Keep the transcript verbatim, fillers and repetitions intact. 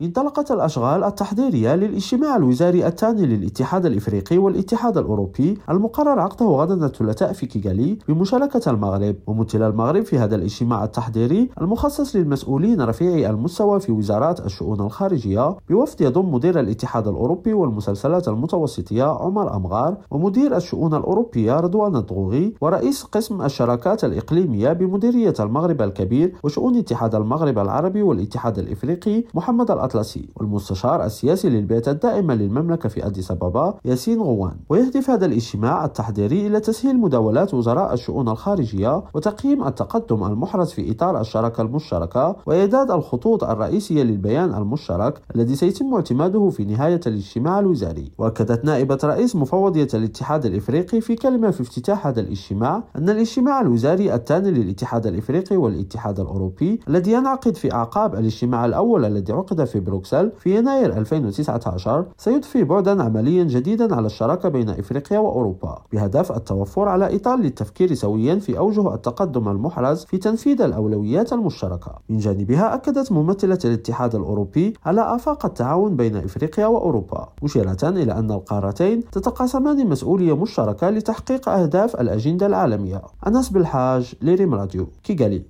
انطلقت الأشغال التحضيرية للاجتماع الوزاري الثاني للاتحاد الإفريقي والاتحاد الأوروبي المقرر عقده غدا الثلاثاء في كيغالي بمشاركة المغرب. ومثل المغرب في هذا الاجتماع التحضيري المخصص للمسؤولين رفيعي المستوى في وزارات الشؤون الخارجية بوفد يضم مدير الاتحاد الأوروبي والمسلسلات المتوسطية عمر أمغار، ومدير الشؤون الأوروبية رضوان الضغوغي، ورئيس قسم الشراكات الإقليمية بمديرية المغرب الكبير وشؤون اتحاد المغرب العربي والاتحاد الإفريقي محمد الأطلسي، والمستشار السياسي للبيت الدائمة للمملكة في أديس أبابا ياسين غوان. ويهدف هذا الاجتماع التحضيري إلى تسهيل مداولات وزراء الشؤون الخارجية وتقييم التقدم المحرز في إطار الشراكة المشتركة وإعداد الخطوط الرئيسية للبيان المشترك الذي سيتم اعتماده في نهاية الاجتماع الوزاري. وأكدت نائبة رئيس مفوضية الاتحاد الإفريقي في كلمة في افتتاح هذا الاجتماع أن الاجتماع الوزاري الثاني للاتحاد الإفريقي والاتحاد الأوروبي الذي ينعقد في أعقاب الاجتماع الأول الذي عقد في بروكسل في يناير ألفين وتسعة عشر سيضفي بعدا عمليا جديدا على الشراكة بين إفريقيا وأوروبا بهدف التوفر على إطار للتفكير سويا في أوجه التقدم المحرز في تنفيذ الأولويات المشتركة. من جانبها أكدت ممثلة الاتحاد الأوروبي على آفاق التعاون بين إفريقيا وأوروبا، مشيرة إلى أن القارتين تتقاسمان مسؤولية مشتركة لتحقيق أهداف الأجندة العالمية. أنس بالحاج، لريم راديو، كيغالي.